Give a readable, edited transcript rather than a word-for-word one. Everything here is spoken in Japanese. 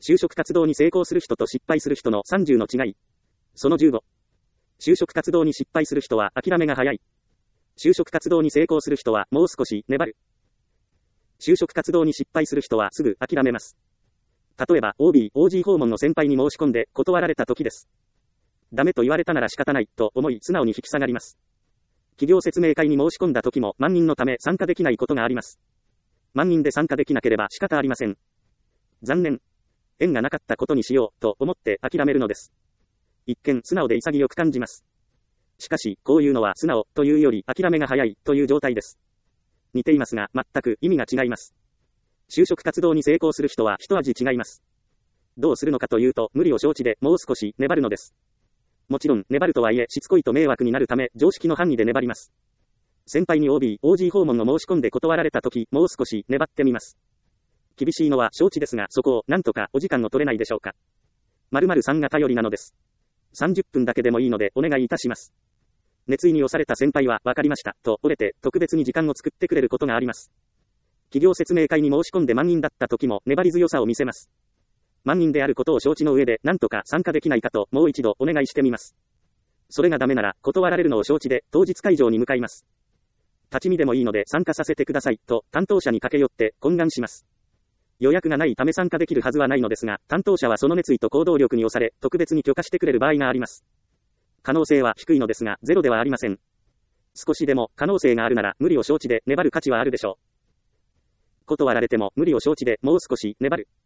就職活動に成功する人と失敗する人の30の違い。その15。就職活動に失敗する人は諦めが早い。就職活動に成功する人はもう少し粘る。就職活動に失敗する人はすぐ諦めます。例えば OB、OG 訪問の先輩に申し込んで断られた時です。ダメと言われたなら仕方ないと思い素直に引き下がります。企業説明会に申し込んだ時も万人のため参加できないことがあります。万人で参加できなければ仕方ありません。残念。縁がなかったことにしようと思って諦めるのです。一見素直で潔く感じます。しかし、こういうのは素直というより諦めが早いという状態です。似ていますが全く意味が違います。就職活動に成功する人は一味違います。どうするのかというと無理を承知でもう少し粘るのです。もちろん粘るとはいえしつこいと迷惑になるため常識の範囲で粘ります。先輩に OB、OG 訪問の申し込んで断られた時もう少し粘ってみます。厳しいのは承知ですがそこをなんとかお時間を取れないでしょうか。〇〇さんが頼りなのです。30分だけでもいいのでお願いいたします。熱意に押された先輩は分かりましたと折れて特別に時間を作ってくれることがあります。企業説明会に申し込んで満員だった時も粘り強さを見せます。満員であることを承知の上で何とか参加できないかともう一度お願いしてみます。それがダメなら断られるのを承知で当日会場に向かいます。立ち見でもいいので参加させてくださいと担当者に駆け寄って懇願します。予約がないため参加できるはずはないのですが、担当者はその熱意と行動力に押され特別に許可してくれる場合があります。可能性は低いのですがゼロではありません。少しでも可能性があるなら無理を承知で粘る価値はあるでしょう。断られても無理を承知でもう少し粘る。